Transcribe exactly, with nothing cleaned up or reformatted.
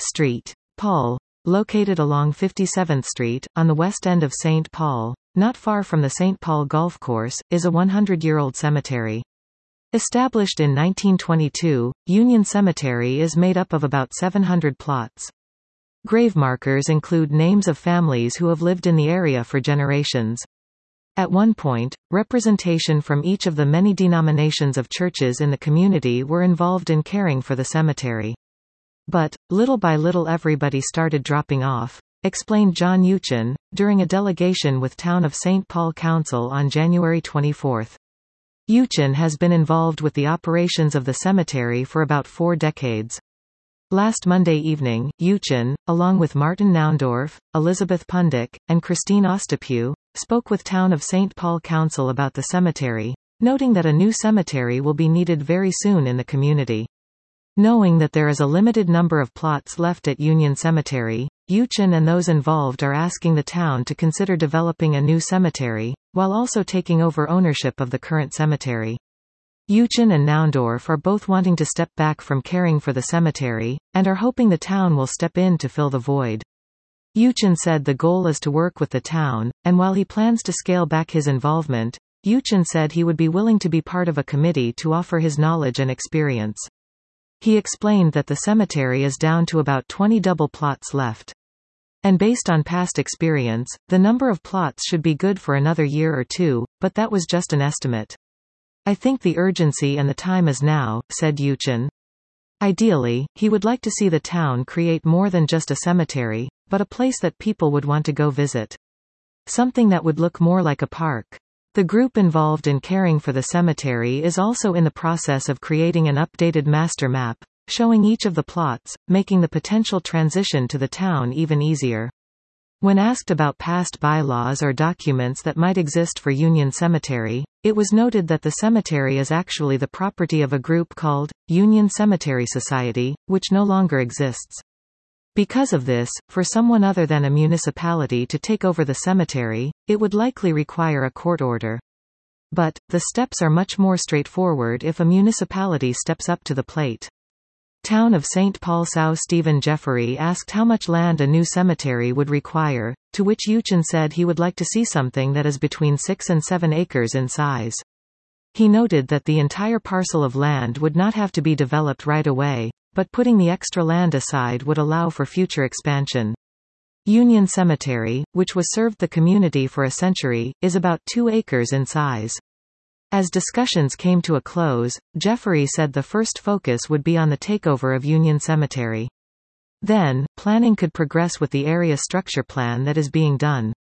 Street. Paul. Located along fifty-seventh Street, on the west end of Saint Paul, not far from the Saint Paul Golf Course, is a one hundred year old cemetery. Established in nineteen twenty-two, Union Cemetery is made up of about seven hundred plots. Grave markers include names of families who have lived in the area for generations. At one point, representation from each of the many denominations of churches in the community were involved in caring for the cemetery. But, little by little everybody started dropping off, explained John Euchin, during a delegation with Town of Saint Paul Council on January twenty-fourth. Euchin has been involved with the operations of the cemetery for about four decades. Last Monday evening, Euchin, along with Martin Naundorf, Elizabeth Pundick, and Christine Ostapue, spoke with Town of Saint Paul Council about the cemetery, noting that a new cemetery will be needed very soon in the community. Knowing that there is a limited number of plots left at Union Cemetery, Euchin and those involved are asking the town to consider developing a new cemetery, while also taking over ownership of the current cemetery. Euchin and Naundorf are both wanting to step back from caring for the cemetery, and are hoping the town will step in to fill the void. Euchin said the goal is to work with the town, and while he plans to scale back his involvement, Euchin said he would be willing to be part of a committee to offer his knowledge and experience. He explained that the cemetery is down to about twenty double plots left. And based on past experience, the number of plots should be good for another year or two, but that was just an estimate. I think the urgency and the time is now, said Euchin. Ideally, he would like to see the town create more than just a cemetery, but a place that people would want to go visit. Something that would look more like a park. The group involved in caring for the cemetery is also in the process of creating an updated master map, showing each of the plots, making the potential transition to the town even easier. When asked about past bylaws or documents that might exist for Union Cemetery, it was noted that the cemetery is actually the property of a group called Union Cemetery Society, which no longer exists. Because of this, for someone other than a municipality to take over the cemetery, it would likely require a court order. But, the steps are much more straightforward if a municipality steps up to the plate. Town of Saint Paul South Stephen Jeffery asked how much land a new cemetery would require, to which Euchin said he would like to see something that is between six and seven acres in size. He noted that the entire parcel of land would not have to be developed right away, but putting the extra land aside would allow for future expansion. Union Cemetery, which was served the community for a century, is about two acres in size. As discussions came to a close, Jeffery said the first focus would be on the takeover of Union Cemetery. Then, planning could progress with the area structure plan that is being done.